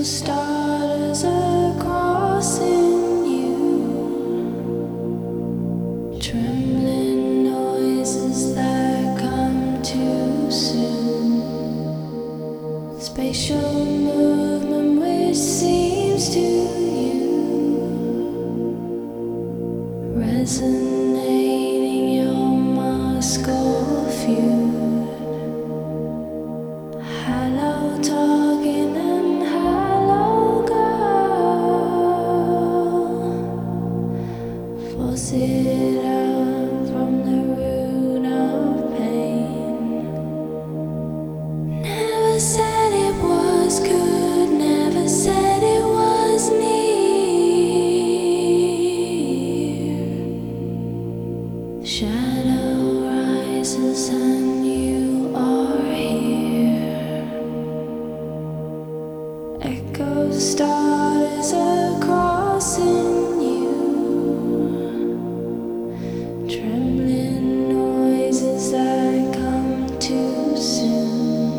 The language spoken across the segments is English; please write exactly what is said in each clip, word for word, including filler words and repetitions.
stars are crossing you, trembling noises that come too soon, spatial movement which seems to you resonating your Moscow feud. Hello talking and hello girl, force it out from the root of pain. Never said it was good, never said it was near. Shadow rises and you are here. Echoes stars are crossing you, trembling noises that come too soon,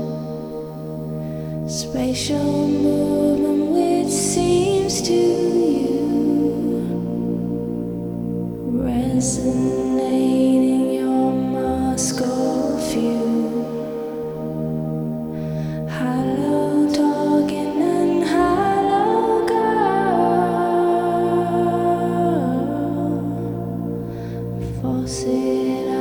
spatial movement which seems to you resonating your Moscow feud. Hello talking and hello girl, force it out.